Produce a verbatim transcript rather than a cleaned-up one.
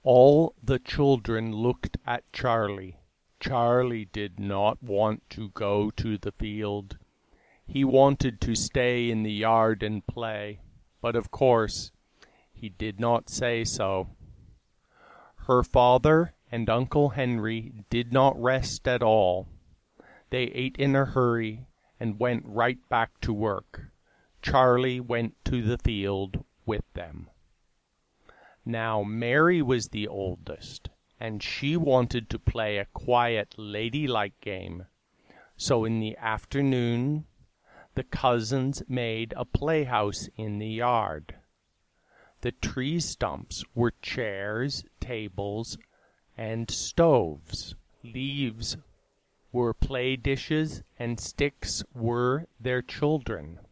All the children looked at Charlie. Charlie did not want to go to the field. He wanted to stay in the yard and play, but of course he did not say so. Her father and Uncle Henry did not rest at all. They ate in a hurry and went right back to work. Charlie went to the field with them. Now Mary was the oldest, and she wanted to play a quiet, ladylike game. So in the afternoon the cousins made a playhouse in the yard. The tree stumps were chairs, tables, and stoves. Leaves were play dishes, and sticks were their children.